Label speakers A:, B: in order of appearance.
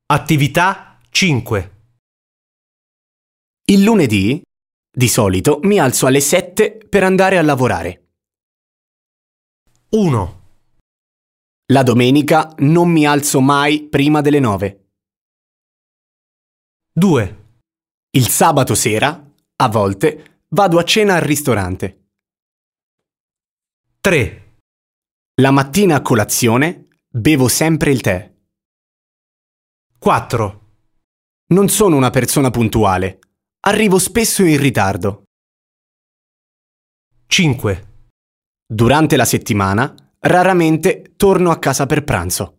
A: Attività 5.
B: Il lunedì, di solito, mi alzo alle 7 per andare a lavorare.
A: 1,
B: La domenica non mi alzo mai prima delle 9.
A: 2,
B: Il sabato sera, a volte, vado a cena al ristorante.
A: 3,
B: La mattina a colazione bevo sempre il tè.
A: 4,
B: Non sono una persona puntuale. Arrivo spesso in ritardo.
A: 5.
B: Durante la settimana, raramente torno a casa per pranzo.